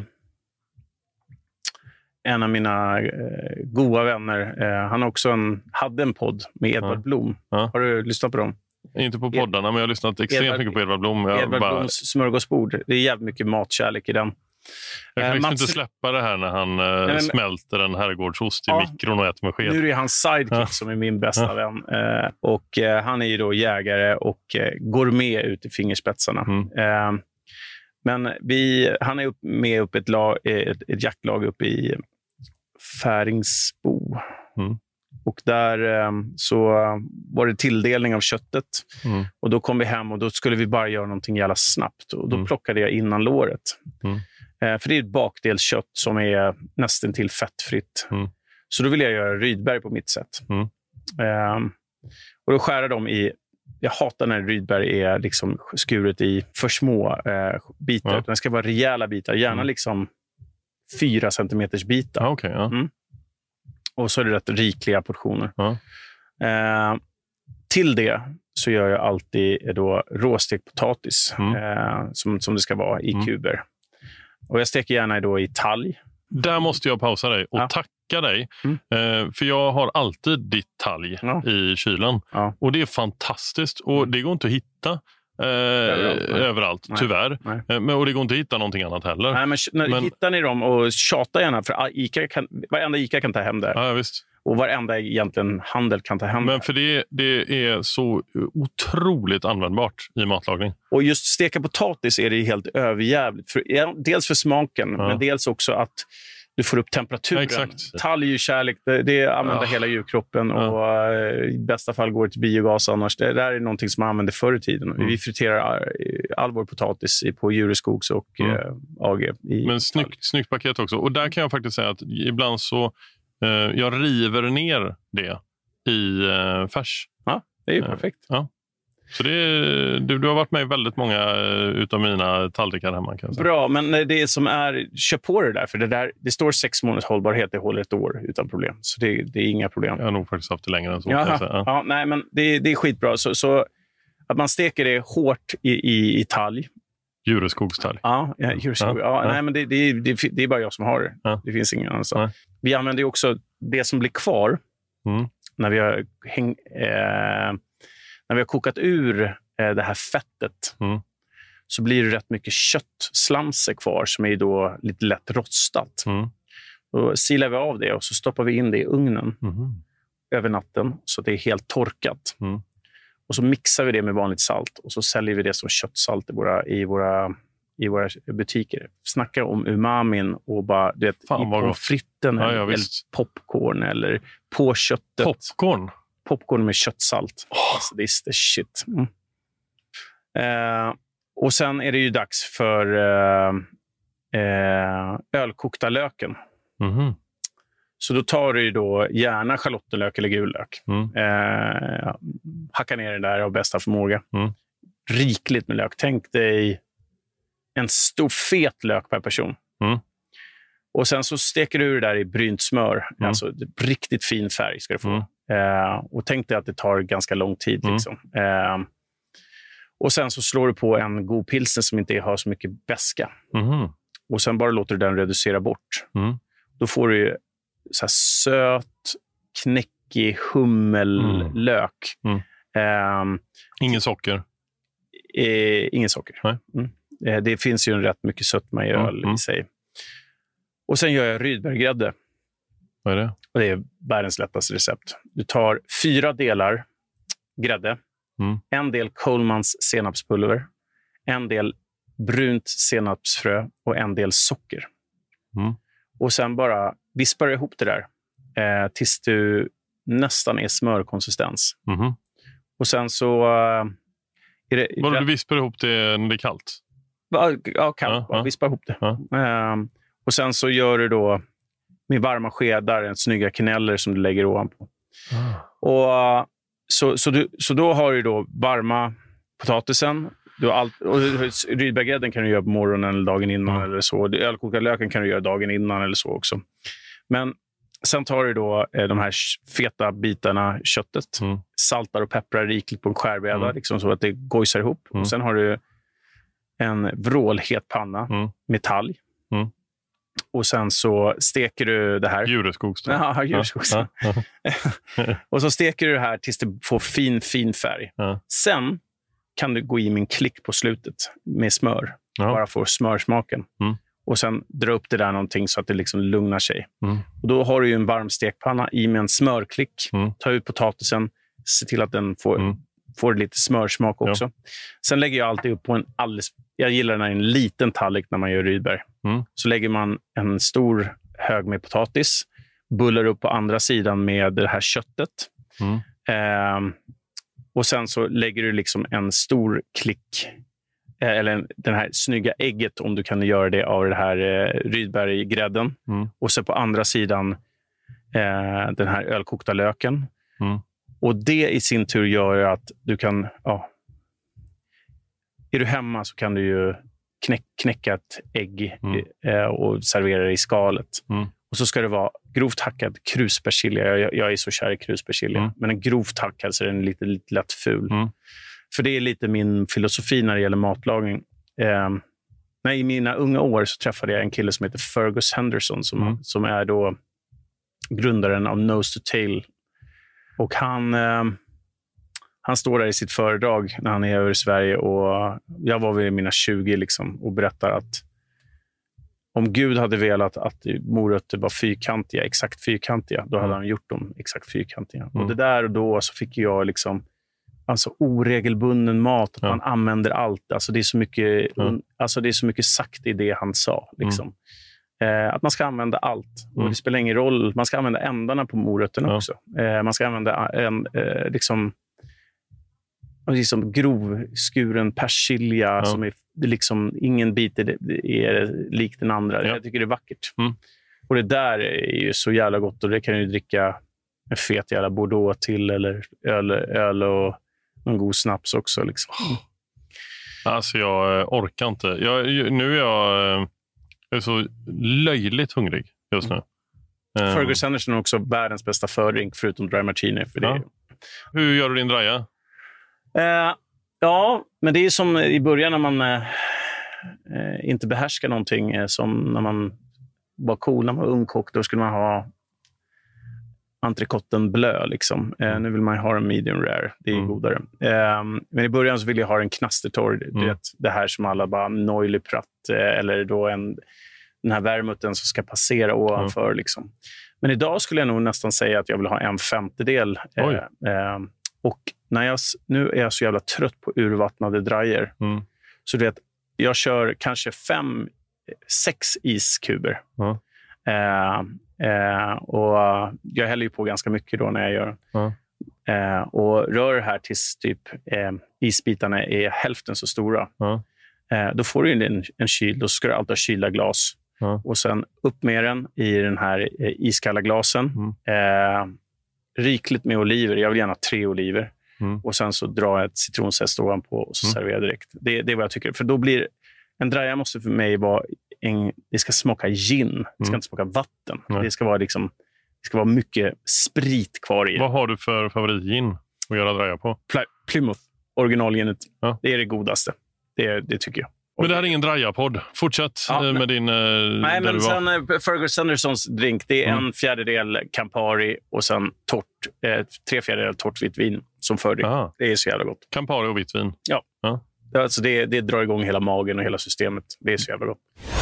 en av mina eh, goda vänner. Eh, han också en, hade en podd med Edvard ja. Blom. Ja. Har du lyssnat på dem?
Inte på poddarna, men jag har lyssnat extremt Edvard, mycket på Edvard Blom. Jag
Edvard bara... Bloms smörgåsbord. Det är jävligt mycket matkärlek i den.
Jag kan eh, liksom Mats... inte släppa det här när han eh, Nej, men... smälter en herrgårdsost i ja. mikron och äter med sked.
Nu är det hans sidekick ja. som är min bästa ja. vän. Eh, och eh, han är ju då jägare och eh, går med ut i fingerspetsarna. Mm. Eh, men vi, han är upp, med upp ett, lag, ett, ett jaktlag uppe i Färingsbo. Mm. Och där eh, så var det tilldelning av köttet. Mm. Och då kom vi hem och då skulle vi bara göra någonting jävla snabbt. Och då mm. plockade jag innan låret. Mm. Eh, för det är ett bakdelskött som är nästan till fettfritt. Mm. Så då vill jag göra Rydberg på mitt sätt. Mm. Eh, och då skär de i... Jag hatar när Rydberg är liksom skuret i för små eh, bitar. Ja. Utan det ska vara rejäla bitar. Gärna mm. liksom fyra centimeters bitar.
Ah, okay, ja. mm.
Och så är det rätt rikliga portioner.
Ja.
Eh, till det så gör jag alltid då råstekt potatis. Mm. Eh, som, som det ska vara i mm. kuber. Och jag steker gärna då i talg.
Där måste jag pausa dig och ja. tacka dig. Mm. Eh, för jag har alltid ditt talg ja. i kylen. Ja. Och det är fantastiskt. Och det går inte att hitta. Eh, överallt, överallt nej. tyvärr. Nej. Eh, men, och det går inte att hitta någonting annat heller.
Nej, men, när, men hittar ni dem och tjata gärna, för Ica kan, varenda Ica kan ta hem det.
Ja, visst.
Och varenda egentligen handel kan ta hem
men det. För det, det är så otroligt användbart i matlagning.
Och just steka potatis är det helt överjävligt. För, dels för smaken, ja. men dels också att du får upp temperaturen. Ja, exakt. Talg och kärlek, det, det använder ja. hela djurkroppen ja. och uh, i bästa fall går det till biogas annars. Det där är någonting som man använde förr i tiden. Mm. Vi friterar all vår potatis på Djureskogs och mm. uh, A G. I
Men snyggt, snyggt paket också. Och där kan jag faktiskt säga att ibland så uh, jag river ner det i uh, färs.
Ja, det är ju uh, perfekt.
Ja. Så det är, du, du har varit med i väldigt många utav mina tallrikar hemma. Kan jag säga.
Bra, men det som är, köp på det där. För det, där, det står sex månaders hållbarhet, det håller ett år utan problem. Så det, det är inga problem.
Jag har nog faktiskt haft det längre än så.
Jaha,
kan jag säga. Ja.
Ja, nej, men det, det är skitbra. Så, så att man steker det hårt i, i, i talg.
Djureskogstall.
Ja, ja, djureskog. ja, ja. Nej, men det, det, det, det är bara jag som har det. Ja. Det finns ingen annan. Vi använder ju också det som blir kvar mm. när vi har häng, eh, när vi har kokat ur eh, det här fettet. Mm. Så blir det rätt mycket köttslamser kvar som är då lite lätt rostat. Mm. Då silar vi av det och så stoppar vi in det i ugnen mm. över natten så att det är helt torkat. Mm. Och så mixar vi det med vanligt salt och så säljer vi det som köttsalt i våra, i våra, i våra butiker. Snackar om umamin och bara du vet,
Fan,
i pommes fritten
ja,
eller,
ja,
eller popcorn eller på köttet.
Popcorn?
Popcorn med köttsalt. Oh. Alltså, det är the shit. Mm. Eh, och sen är det ju dags för eh, eh, ölkokta löken. Mm. Så då tar du ju då gärna schalottenlök eller gul lök. Mm. Eh, hacka ner den där av bästa förmåga. Mm. Rikligt med lök. Tänk dig en stor fet lök per person. Mm. Och sen så steker du det där i brynt smör. Mm. Alltså riktigt fin färg ska du få. Mm. Eh, och tänk dig att det tar ganska lång tid. Mm. Liksom. Eh, och sen så slår du på en god pilsner som inte har så mycket beska. Mm. Och sen bara låter du den reducera bort. Mm. Då får du ju så här söt, knäckig hummellök. Mm. Mm. Eh,
ingen socker?
Eh, ingen socker. Mm. Eh, det finns ju en rätt mycket sötma i öl mm. i sig. Och sen gör jag Rydberggrädde.
Vad är det?
Och det är världens lättaste recept. Du tar fyra delar grädde. Mm. En del Colemans senapspulver. En del brunt senapsfrö. Och en del socker. Mm. Och sen bara vispar ihop det där. Eh, tills du nästan är smörkonsistens. Mm. Och sen så... Eh, är det,
Var du vispar ihop det när det är kallt?
Ja, kallt. Ja, ja. Vispa ihop det. Ja. Eh, och sen så gör du då med varma skedar, en snygga kneller som du lägger ovanpå. Ah. Och, så, så, du, så då har du då varma potatisen. Du har allt, och rydberggrädden kan du göra på morgonen eller dagen innan mm. eller så. Ölkokad löken kan du göra dagen innan eller så också. Men sen tar du då eh, de här feta bitarna köttet. Mm. Saltar och pepprar rikligt på en skärbräda mm. liksom, så att det gojsar ihop. Mm. Och sen har du en vrålhet panna mm. med talg. Mm. Och sen så steker du det här.
Djureskogs.
Ja, djureskogs. Ja, ja. Och så steker du det här tills det får fin, fin färg. Ja. Sen kan du gå i med en klick på slutet med smör. Ja. Bara för smörsmaken. Mm. Och sen dra upp det där någonting så att det liksom lugnar sig. Mm. Och då har du ju en varm stekpanna i med en smörklick. Mm. Ta ut potatisen. Se till att den får, mm. får lite smörsmak också. Ja. Sen lägger jag alltid upp på en alldeles... Jag gillar den här en liten tallrik när man gör rydberg. Mm. Så lägger man en stor hög med potatis. Bullar upp på andra sidan med det här köttet. Mm. Eh, och sen så lägger du liksom en stor klick... Eh, eller den här snygga ägget, om du kan göra det av det här eh, rydberggrädden. Mm. Och så på andra sidan eh, den här ölkokta löken. Mm. Och det i sin tur gör att du kan... Ja, är du hemma så kan du ju knäck, knäcka ett ägg mm. eh, och servera det i skalet. Mm. Och så ska det vara grovt hackad kruspersilja. Jag, jag är så kär i kruspersilja. Mm. Men en grovt hackad så är den lite, lite lätt ful. Mm. För det är lite min filosofi när det gäller matlagning. Eh, när I mina unga år så träffade jag en kille som heter Fergus Henderson. Som, mm. som är då grundaren av Nose to Tail. Och han... Eh, Han står där i sitt föredrag när han är över i Sverige, och jag var vid mina tjugo liksom, och berättar att om Gud hade velat att morötter var fyrkantiga, exakt fyrkantiga, då hade han gjort dem exakt fyrkantiga. Mm. Och det där och då så fick jag liksom alltså oregelbunden mat, att ja. man använder allt. Alltså det är så mycket, mm. alltså det är så mycket sagt i det han sa. Liksom. Mm. Eh, att man ska använda allt. Mm. Och det spelar ingen roll. Man ska använda ändarna på morötterna ja. också. Eh, man ska använda en, eh, liksom liksom grovskuren persilja ja. som är liksom, ingen bit är, är lik den andra. Ja. Jag tycker det är vackert. Mm. Och det där är ju så jävla gott, och det kan ju dricka en fet jävla Bordeaux till, eller öl, öl och någon god snaps också. Liksom.
Alltså jag orkar inte. Jag, nu är jag, jag är så löjligt hungrig just nu.
Mm. Fergus Henderson är också världens bästa fördrink förutom dry martini. För det
ja. Hur gör du din draja?
Uh, ja, men det är som i början när man uh, inte behärskar någonting. Uh, som när man var cool, när man var ungkock, då skulle man ha entrecoten blö. Liksom. Uh, nu vill man ha en medium rare, det är mm. godare. Uh, men i början så ville jag ha en knastertorr. Mm. Det, det här som alla bara Noily Pratt, uh, eller då en, den här värmuten som ska passera ovanför. Mm. Liksom. Men idag skulle jag nog nästan säga att jag vill ha en femtedel. Uh, uh, och när jag, nu är jag så jävla trött på urvattnade drajer. Mm. Så du vet, jag kör kanske fem, sex iskuber. Mm. Eh, eh, och jag häller ju på ganska mycket då när jag gör. Mm. Eh, och rör här tills typ eh, isbitarna är hälften så stora. Mm. Eh, då får du en, en kyl, då ska du alltid ha kylda glas. Mm. Och sen upp med den i den här eh, iskalla glasen. Mm. Eh, rikligt med oliver, jag vill gärna ha tre oliver. Mm. Och sen så drar jag ett citronzest ovanpå och så mm. serverar jag direkt. Det, det är vad jag tycker. För då blir en draja måste för mig vara en, det ska smaka gin. Det ska mm. inte smaka vatten. Mm. Det ska vara liksom, det ska vara mycket sprit kvar i.
Vad har du för favoritgin att göra draja på?
Ply- Plymouth, originalginet. Ja. Det är det godaste. Det, det tycker jag.
Men det här är ingen draja-podd. Fortsätt ja, med men, din...
Nej, men sen Fergus Hendersons drink, det är mm. en fjärdedel Campari och sen torrt, eh, tre fjärdedelar torrt vitt vin som fördrink. Aha. Det är så jävla gott.
Campari och vitt vin?
Ja. ja. Alltså det, det drar igång hela magen och hela systemet. Det är så jävla gott.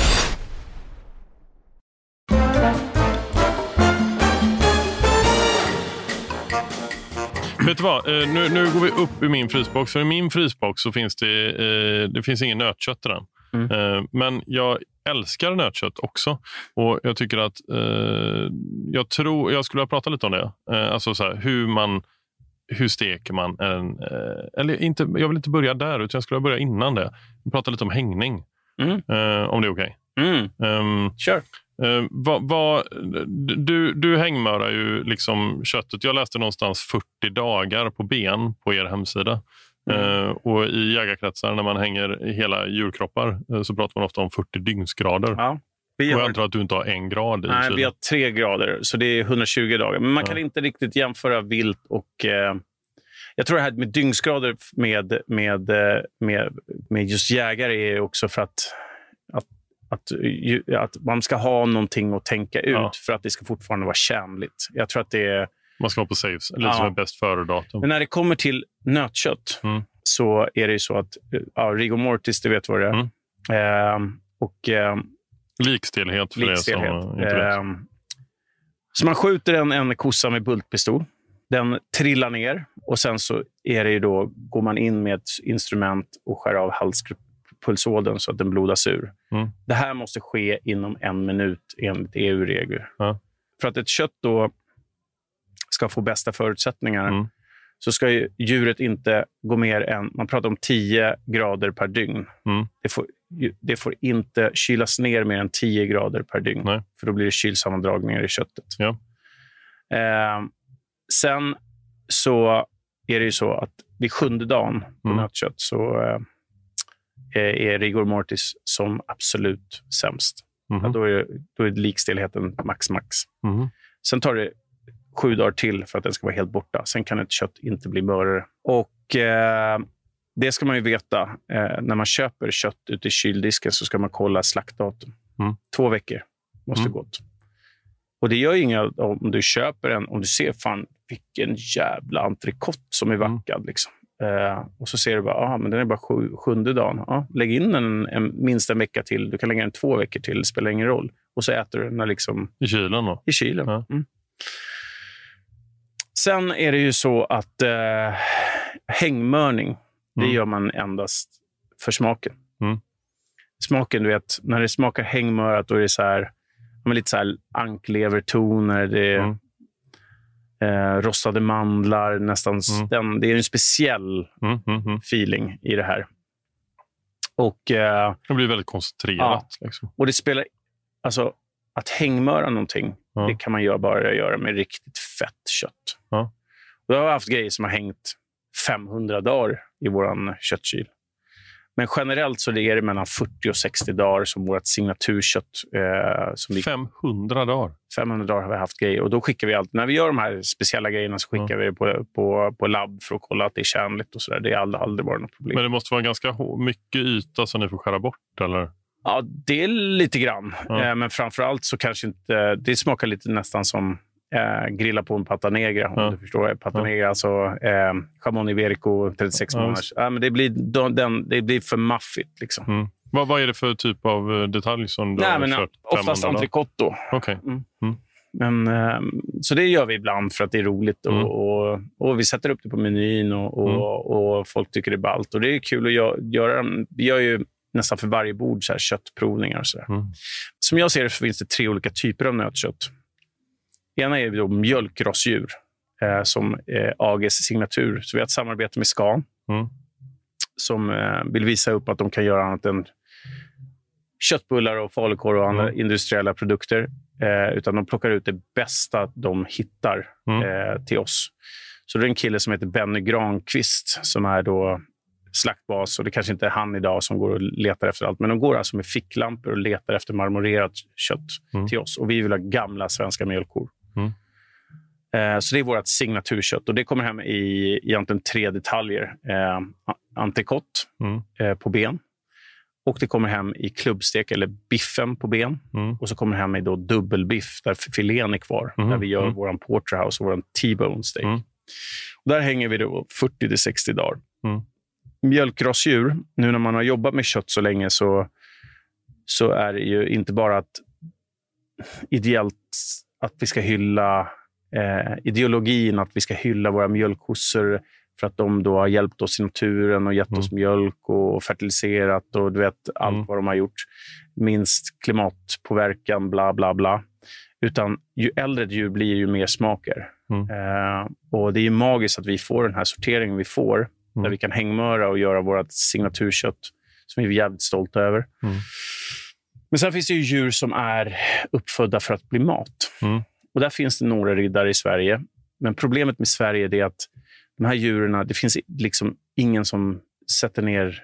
Vet du vad? Nu, nu går vi upp i min frysbox. För i min frysbox så finns det, eh, det finns ingen nötkött i den. Mm. Eh, men jag älskar nötkött också. Och jag tycker att eh, jag tror, jag skulle ha pratat lite om det. Eh, alltså så här, hur man hur steker man en, eh, eller inte, jag vill inte börja där utan jag skulle börja innan det. Vi pratar lite om hängning. Mm. Eh, om det är okej. Okay.
Mm. Um, sure.
Eh, vad, vad, du, du hängmörar ju liksom köttet. Jag läste någonstans fyrtio dagar på ben på er hemsida. Mm. Eh, och i jägarkretsar när man hänger hela djurkroppar eh, så pratar man ofta om fyrtio dygnsgrader.
Ja.
Vi har... Och jag antar att du inte har en grad i
Nej,
kylen.
vi har tre grader, så det är hundratjugo dagar. Men man
ja.
kan inte riktigt jämföra vilt och... Eh, jag tror det här med dygnsgrader med, med, med, med just jägare är också för att, att, att, att man ska ha någonting att tänka ut ja. för att det ska fortfarande vara tjänligt. Jag tror att det är...
Man ska vara på safe, lite ja. som en bäst före-datum.
Men när det kommer till nötkött mm. så är det ju så att ja, rigor mortis, du vet vad det är. Mm. Eh, och... Eh,
Likstelhet för
Likstelhet.
det som inte vet.
Um, så man skjuter en, en kossa med bultpistol. Den trillar ner och sen så är det ju då, går man in med ett instrument och skär av halspulsådern så att den blodas ur. Mm. Det här måste ske inom en minut enligt E U-regler. Ja. För att ett kött då ska få bästa förutsättningar mm. så ska ju djuret inte gå mer än, man pratar om tio grader per dygn. Mm. Det får Det får inte kylas ner mer än tio grader per dygn. Nej. För då blir det kylsammandragningar i köttet.
Ja.
Eh, sen så är det ju så att vid sjunde dagen på mm. nötkött så eh, är rigor mortis som absolut sämst. Mm. Ja, då, är, då är likstelheten max max. Mm. Sen tar det sju dagar till för att den ska vara helt borta. Sen kan ett kött inte bli mörare. Och... Eh, Det ska man ju veta. Eh, när man köper kött ute i kyldisken så ska man kolla slaktdatum. Mm. Två veckor måste mm. gått. Och det gör inga om du köper en, om du ser fan vilken jävla entrecote som är vackad. Mm. Liksom. Eh, och så ser du bara, ah, men den är bara sju, sjunde dagen. Ah, lägg in den en, minst en vecka till. Du kan lägga den två veckor till, det spelar ingen roll. Och så äter du den liksom...
I kylen då?
I kylen.
Ja.
Mm. Sen är det ju så att eh, hängmörning, det mm. gör man endast för smaken. Mm. Smaken, du vet, när det smakar hängmörat då är det så här, lite så här anklevertoner, det är mm. eh, rostade mandlar, nästan mm. den, det är en speciell mm. Mm. feeling i det här. Och eh,
det blir väldigt koncentrerat.
Ja.
Liksom.
Och det spelar, alltså att hängmöra någonting, ja. det kan man göra bara göra med riktigt fett kött.
Ja.
Och jag har haft grejer som har hängt femhundra dagar i våran köttkyl. Men generellt så är det mellan fyrtio och sextio dagar som vårt signaturkött. Eh, som vi,
femhundra dagar?
femhundra dagar har vi haft grejer. Och då skickar vi allt. När vi gör de här speciella grejerna så skickar ja. vi det på, på, på labb för att kolla att det är tjänligt och sådär. Det har aldrig, aldrig varit något problem.
Men det måste vara ganska mycket yta som ni får skära bort, eller?
Ja, det är lite grann. Ja. Eh, men framförallt så kanske inte... Det smakar lite nästan som... Eh, grilla på en pata negra, om
ja.
du förstår. Pata negra, ja. alltså eh, Jamon Iberico, trettiosex
ja.
månaders. Ja, men det, blir, den, det blir för maffigt. Liksom.
Mm. Vad, vad är det för typ av detalj som du
Nej,
har
men,
kört?
oftast entrecote då.
Okay.
Mm.
Mm.
Men, eh, så det gör vi ibland för att det är roligt. Och, mm. och, och vi sätter upp det på menyn och, och, mm. och folk tycker det är ballt. Och det är kul att göra. göra vi gör ju nästan för varje bord så här, köttprovningar. Och så där. Mm. Som jag ser det så finns det tre olika typer av nötkött. Ena är då mjölkrassdjur eh, som eh, A G:s signatur. Så vi har ett samarbete med Scan mm. som eh, vill visa upp att de kan göra annat än köttbullar och falukorv och andra mm. industriella produkter. Eh, utan de plockar ut det bästa de hittar mm. eh, till oss. Så det är en kille som heter Benny Granqvist som är då slaktbas. Och det kanske inte är han idag som går och letar efter allt. Men de går alltså med ficklampor och letar efter marmorerat kött mm. till oss. Och vi vill ha gamla svenska mjölkkor. Mm. Eh, så det är vårt signaturkött. Och det kommer hem i egentligen tre detaljer. Eh, entrecote mm. eh, på ben. Och det kommer hem i klubbstek eller biffen på ben. Mm. Och så kommer det hem i då dubbelbiff där filén är kvar. Mm. Där vi gör mm. våran porterhouse och våran T-bone steak. Mm. Och där hänger vi då fyrtio till sextio dagar. Mm. Mjölkrassdjur, nu när man har jobbat med kött så länge så, så är det ju inte bara att ideellt att vi ska hylla eh, ideologin att vi ska hylla våra mjölkkossor för att de då har hjälpt oss i naturen och gett mm. oss mjölk och fertiliserat och du vet allt mm. vad de har gjort. Minst klimatpåverkan, bla bla bla. Utan ju äldre ett djur blir ju mer smaker. Mm. Eh, och det är ju magiskt att vi får den här sorteringen vi får. Mm. Där vi kan hängmöra och göra vårt signaturkött som vi är jävligt stolta över. Mm. Men sen finns det ju djur som är uppfödda för att bli mat.
Mm.
Och där finns det några riddare i Sverige. Men problemet med Sverige är att de här djuren, det finns liksom ingen som sätter ner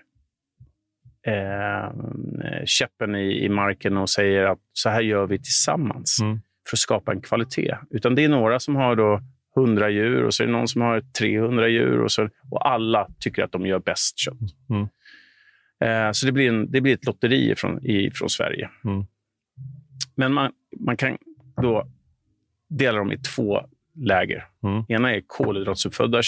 eh, käppen i, i marken och säger att så här gör vi tillsammans
mm.
för att skapa en kvalitet. Utan det är några som har då hundra djur och så är det någon som har trehundra djur och, så, och alla tycker att de gör bäst kött.
Mm.
Eh, så det blir, en, det blir ett lotteri från, i, från Sverige.
Mm.
Men man, man kan då dela dem i två läger.
Mm.
Ena är kolhydratsuppfödda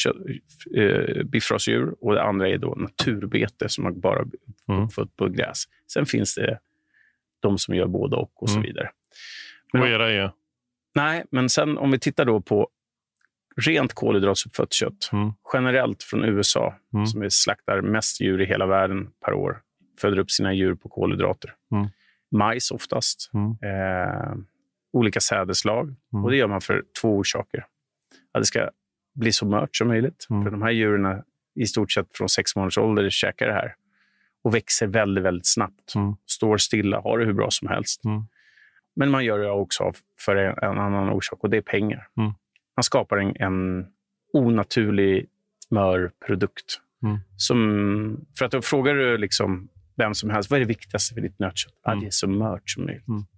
äh, biffrasdjur och det andra är då naturbete som man bara
mm.
uppfött på gräs. Sen finns det de som gör både och och
mm.
så vidare. Men,
och era är?
Nej, men sen om vi tittar då på rent kolhydratsuppfött kött
mm.
generellt från U S A
mm.
som är slaktar mest djur i hela världen per år, föder upp sina djur på kolhydrater.
Mm.
Majs oftast.
Mm.
Eh, olika sädeslag.
Mm.
Och det gör man för två orsaker. Att det ska bli så mört som möjligt.
Mm.
För de här djuren i stort sett från sex månaders ålder käkar det här. Och växer väldigt, väldigt snabbt.
Mm.
Står stilla, har det hur bra som helst.
Mm.
Men man gör det också för en, en annan orsak och det är pengar.
Mm.
Man skapar en, en onaturlig mör produkt.
Mm.
Som, för att då frågar du liksom vem som helst, vad är det viktigaste för ditt nötkött?
Mm.
Ah, det är så mört som möjligt.
Mm.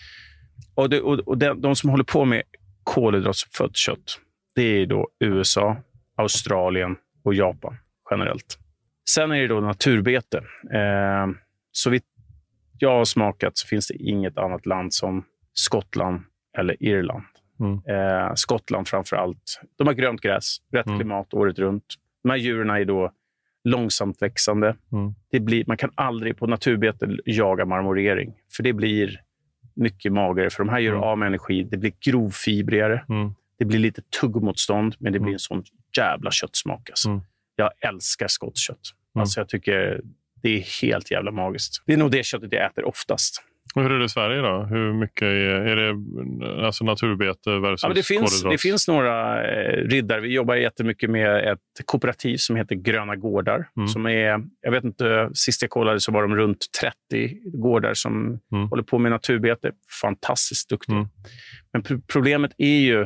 Och, det, och, och de, de som håller på med kolhydratsuppfött kött, det är då U S A, Australien och Japan generellt. Sen är det då naturbete. Eh, så vitt jag har smakat så finns det inget annat land som Skottland eller Irland.
Mm.
Eh, Skottland framför allt. De har grönt gräs, rätt
Mm.
klimat året runt. De här djuren är då långsamt växande.
Mm.
Det blir, man kan aldrig på naturbete jaga marmorering. För det blir mycket magare. För de här gör
Mm.
av med energi. Det blir grovfibrigare.
Mm.
Det blir lite tuggmotstånd. Men det blir
Mm.
en sån jävla köttsmak. Alltså.
Mm.
Jag älskar skottkött.
Mm.
Alltså jag tycker det är helt jävla magiskt. Det är nog det köttet jag äter oftast.
Och hur är det i Sverige då? Hur mycket är, är det alltså naturbete versus
Ja, men det, finns,
kolhydrat?
det finns några eh, riddare. Vi jobbar jättemycket med ett kooperativ som heter Gröna gårdar.
Mm.
Som är, jag vet inte, sist jag kollade så var de runt trettio gårdar som
Mm.
håller på med naturbete. Fantastiskt duktiga.
Mm.
Men pro- problemet är ju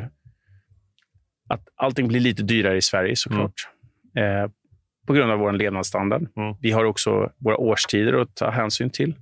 att allting blir lite dyrare i Sverige såklart. Eh, på grund av vår levnadsstandard.
Mm.
Vi har också våra årstider att ta hänsyn till.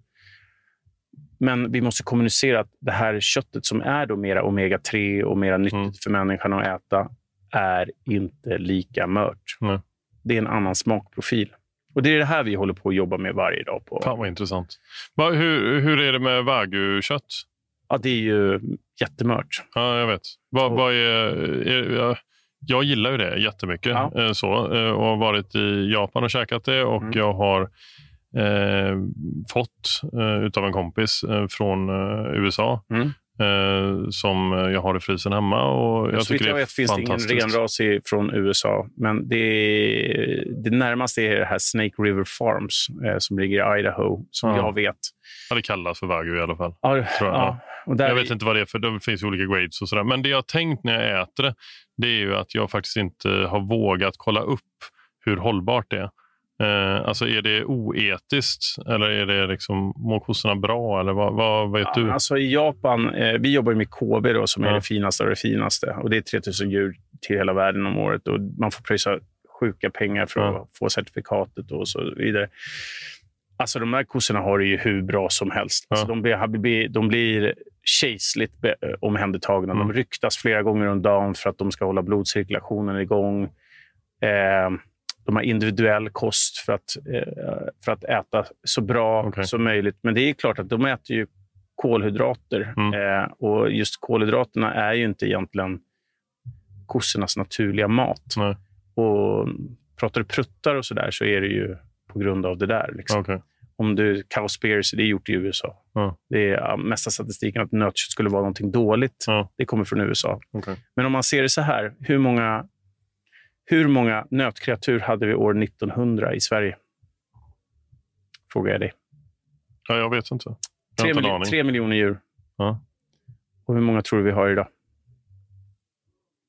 Men vi måste kommunicera att det här köttet som är då mera omega tre och mera nyttigt
Mm.
för människan att äta är inte lika mört.
Nej.
Det är en annan smakprofil. Och det är det här vi håller på att jobba med varje dag. På.
Fan vad intressant. Va, hur, hur är det med wagyu-kött?
Ja, det är ju jättemört.
Ja, jag vet. Va,
Och-
vad är, är, jag, jag gillar ju det jättemycket.
Ja.
eh, Så, eh, och har varit i Japan och käkat det. Och
Mm.
jag har eh, fått eh, utav en kompis eh, från eh, U S A.
Mm.
Eh, som jag har i frysen hemma. Och jag
Så vitt
tycker
jag
det är
vet finns det ingen
fantastiskt.
renras i- från U S A. Men det, är, det närmaste är det här Snake River Farms eh, som ligger i Idaho. Som
Ja.
jag vet.
Ja, det kallas för wagyu i alla fall.
Ja,
Tror jag.
ja. Och där
Jag vet inte vad det är för det finns olika grades och sådär. Men det jag har tänkt när jag äter det, det är ju att jag faktiskt inte har vågat kolla upp hur hållbart det är. Eh, alltså är det oetiskt eller är det liksom, mår kossorna bra eller vad, vad vet
Ja,
du?
alltså i Japan, eh, vi jobbar med K B då, som är
Ja.
det finaste av det finaste. Och det är tre tusen djur till hela världen om året. Och man får pröjsa sjuka pengar för
Ja.
att få certifikatet och så vidare. Alltså de här kossorna har det ju hur bra som helst.
Ja.
Alltså, de, blir, de blir kejsligt be- omhändertagna.
Mm.
De ryktas flera gånger om dagen för att de ska hålla blodcirkulationen igång. Eh, de har individuell kost för att, eh, för att äta så bra
Okej.
som möjligt. Men det är klart att de äter ju kolhydrater.
Mm.
Eh, och just kolhydraterna är ju inte egentligen kossornas naturliga mat.
Nej.
Och pratar du pruttar och så där så är det ju på grund av det där. Liksom.
Okej.
Om du cowspears, det är gjort i U S A.
Ja.
Det är ja, mesta statistiken att nötkött skulle vara någonting dåligt.
Ja.
Det kommer från U S A.
Okej.
Men om man ser det så här, hur många, hur många nötkreatur hade vi år nittonhundra i Sverige? Frågar jag dig.
Ja, jag vet inte. Jag har
Tre,
inte en
miljo-
aning.
tre miljoner djur.
Ja.
Och hur många tror du vi har idag?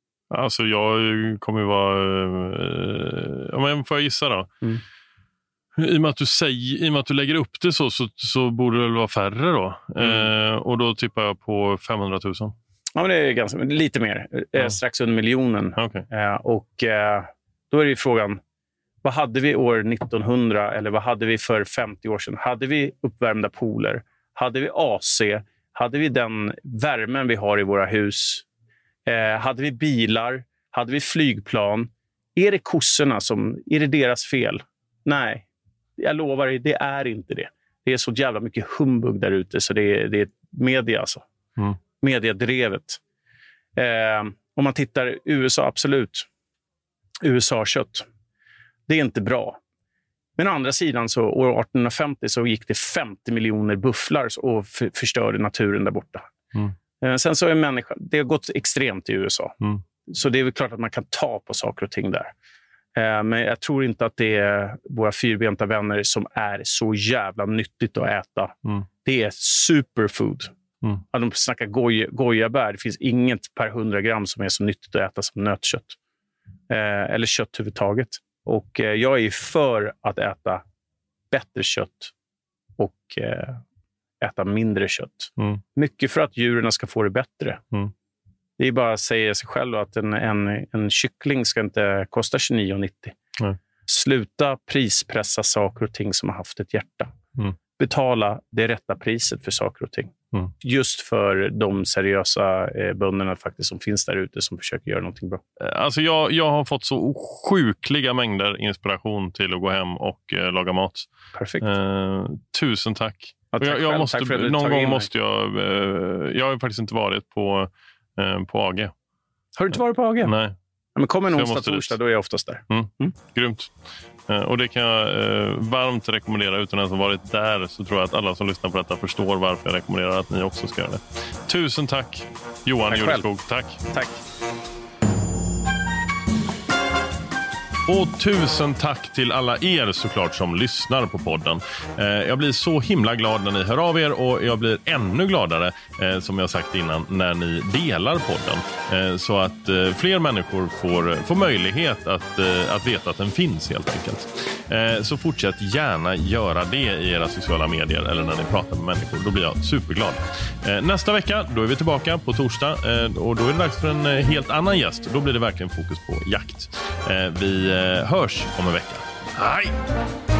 Alltså jag kommer ju vara... Eh, ja, men får jag gissa då?
Mm.
I och med att du, säger, i och med att du lägger upp det så, så, så borde det väl vara färre då. Mm. Eh, och då tippar jag på femhundratusen.
Ja, men det är ganska, lite mer. Eh, strax under miljonen.
Okay.
Eh, och eh, då är det ju frågan, vad hade vi år nittonhundra eller vad hade vi för femtio år sedan? Hade vi uppvärmda pooler? Hade vi A C? Hade vi den värmen vi har i våra hus? Eh, hade vi bilar? Hade vi flygplan? Är det kossorna som, är det deras fel? Nej, jag lovar dig, det är inte det. Det är så jävla mycket humbug där ute så det är, det är media alltså.
Mm.
Mediadrevet. Eh, om man tittar U S A, absolut. U S A-kött. Det är inte bra. Men å andra sidan så år artonhundrafemtio så gick det femtio miljoner bufflar och f- förstörde naturen där borta.
Mm.
Eh, sen så är människan, det har gått extremt i U S A.
Mm.
Så det är väl klart att man kan ta på saker och ting där. Eh, men jag tror inte att det är våra fyrbenta vänner som är så jävla nyttigt att äta.
Mm.
Det är superfood.
Mm.
Ja, de snackar goj, gojabär. Det finns inget per hundra gram som är så nyttigt att äta som nötkött. Eh, eller kött överhuvudtaget. Och eh, jag är för att äta bättre kött och eh, äta mindre kött.
Mm.
Mycket för att djuren ska få det bättre.
Mm.
Det är bara att säga sig själv att en, en, en kyckling ska inte kosta tjugonio nittio.
Mm.
Sluta prispressa saker och ting som har haft ett hjärta.
Mm.
Betala det rätta priset för saker och ting.
Mm.
Just för de seriösa eh, bönderna faktiskt som finns där ute som försöker göra någonting bra.
Alltså jag, jag har fått så sjukliga mängder inspiration till att gå hem och eh, laga mat.
Perfekt.
Eh, tusen tack.
Ja, tack
jag, jag
själv.
måste,
tack för att du
någon
tagit
gång
in
måste jag... Eh, jag har faktiskt inte varit på, eh, på A G.
Har du inte varit på A G?
Nej.
Ja, men kom en
Så jag
onsdag,
måste
torsdag,
dit.
då är jag oftast där.
Mm.
Mm.
Grymt. Eh, och det kan jag eh, varmt rekommendera utan ens ha varit där, så tror jag att alla som lyssnar på detta förstår varför jag rekommenderar att ni också ska göra det. Tusen tack, Johan
Tack
Jureskog. Tack.
Tack.
Och tusen tack till alla er såklart som lyssnar på podden. Eh, jag blir så himla glad när ni hör av er och jag blir ännu gladare, eh, som jag sagt innan, när ni delar podden. Eh, så att eh, fler människor får, får möjlighet att, eh, att veta att den finns helt enkelt. Eh, så fortsätt gärna göra det i era sociala medier eller när ni pratar med människor. Då blir jag superglad. Eh, nästa vecka, då är vi tillbaka på torsdag eh, och då är det dags för en eh, helt annan gäst. Då blir det verkligen fokus på jakt. Eh, vi eh, hörs om en vecka. Hej!